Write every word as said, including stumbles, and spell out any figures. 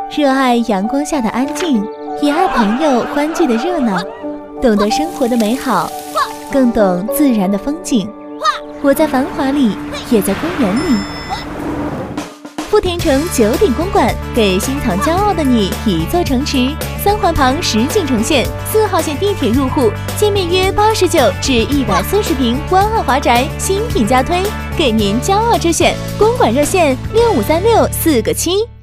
热爱阳光下的安静，也爱朋友欢聚的热闹，懂得生活的美好，更懂自然的风景。我在繁华里，也在公园里。富田城九鼎公馆，给心藏骄傲的你一座城池。三环旁实景重现，四号线地铁入户，建面约八十九至一百四十平湾岸华宅，新品加推，给您骄傲之选。公馆热线六五三六四个七。